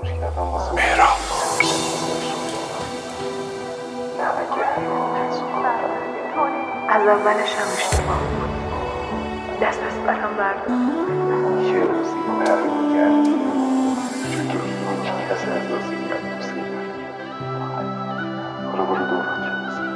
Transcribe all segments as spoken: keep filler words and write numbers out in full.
مهراب از اولش هم اشتباه بود. دست از برم برداشت. یه روزی برمیگردی چطور کس احساسی کرد دوست کرد. حالا برو دوران چند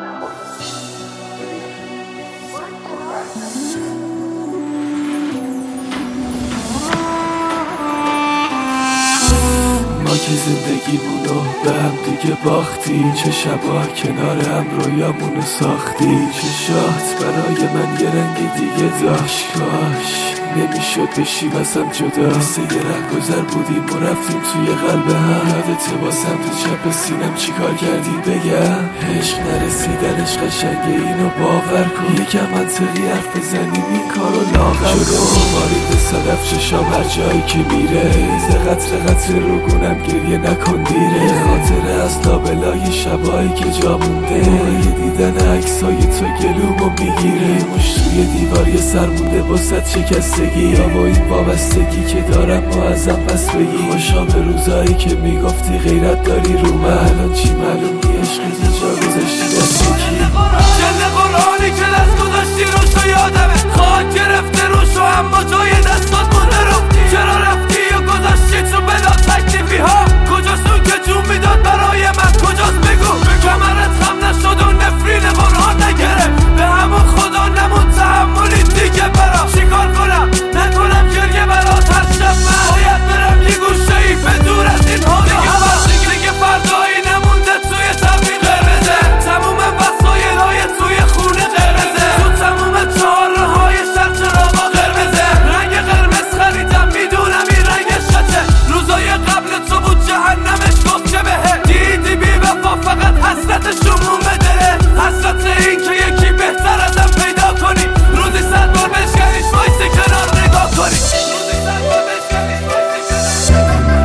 ما که زندگیمونو به هم دیگه باختیم، چه شبا کنار هم رویامونو ساختیم. چه شات برای من یه رنگ دیگه داشت، کاش نمیشد بشیم از هم جدا. مثل یه رهگذر بودیم و رفتیم توی قلب هم. یادته با سمت چپ سینم چی کار کردی بگم؟ عشق نرسیدنش قشنگه، اینو باور کن. یکم منطقی حرف بزنیم این کارو لاغر کن. وارد صدف چشام هر جایی که میره، ریز قطر قطر رو گونم گریه نکن دیره. خاطره از لابلای شبایی که جا مونده، موقع دیدن عکسای تو گلومو میگیره. مش توی دیوار یه سر مونده واسه شکستگی، یا با این وابستگی که دارم ما ازم پس بگی. خوشا به روزایی که میگفتی غیرت داری رو من، الان چی معلوم نی عشقت جا گذاشتی دست کی. جلد قرآنی که دست گذاشتی روشو یادمه، خواهد گرفته روشو اما جای دستات مونده رو. چرا رفتی و گذاشتی تو بلا تکلیفی ها؟ کجاست اون که جون میداد برای من؟ کجاست بگو کمرت خم نشد و نفرین قرآن نگرفت به همون خدا نمون تحملی دیگه برا. چیکار کنم نکنم گریه برات هر شب من باید برم یه گوشه ای به دور از این ها. دیگه فردا دیگه فردایی نمونده توی تبین قرمزه، تموم وسایل های توی خونه قرمزه، تو تموم چهاره های شهر چراغا قرمزه. رنگ قرمز خریدم میدونم این رنگش خطه، روزای قبل تو بود جهنمش گفت که بهه. دیدی بی وفا فقط حسرتشون مون بدره، حسرت این که یکی بهتر ازم پیدا کنی. روزی صد بار بشکنیش وایسه کنار نگاه کنی. روزی صد بار بشکنیش وایسه کنار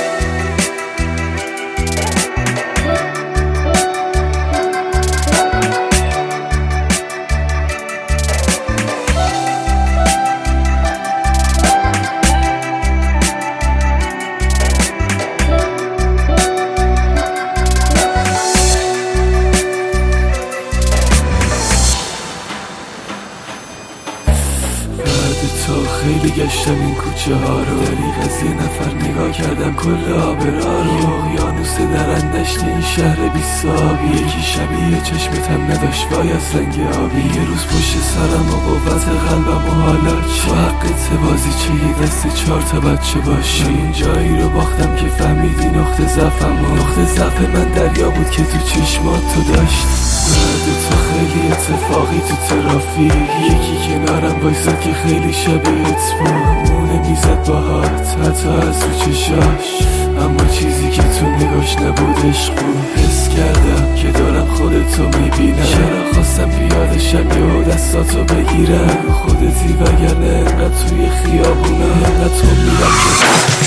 تو خیلی گشتم این کوچه ها رو، دریغ از یه نفر نگاه کردم کل آبرا رو. اقیانوس درندشت این شهر بی صابی، یکی شبیه چشمتم نداشت وای از رنگ آبی. یه روز پشت سرم و قوت قلبم و حالا چه حقت بازی چه یه دست چهار تا بچه باشی. این جایی رو باختم که فهمیدی نقطه ضعفم و نقطه ضعف من دریا بود که تو چشمات تو داشت. بعد تو خیلی اتفاقی تو ترافیک، یکی کنارم وایساد که خیلی شبیهت بود. مونه میزد باهات حتی از رو چشاش، اما چیزی که تو نگاش نبود عشق بود. حس کردم که دارم خودتو میبینم، چرا خواستم پیادشم یا دستاتو بگیرم. خودتی وگرنه انقدر توی خیابونم انقدر تو میرم که